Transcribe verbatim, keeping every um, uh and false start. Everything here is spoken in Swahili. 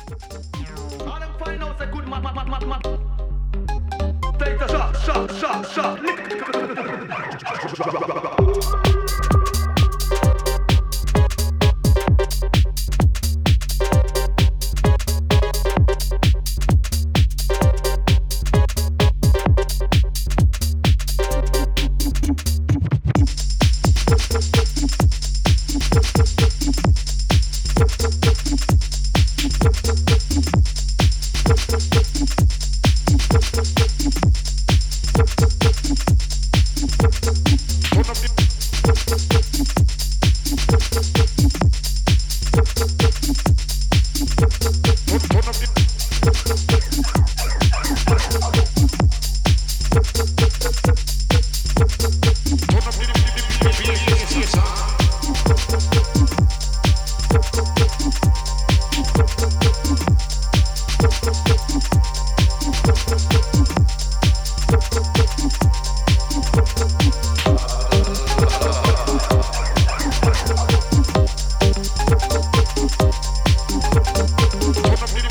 All them find out a good map, map, map, map, map. Take a shot, shot, shot, shot. Turn up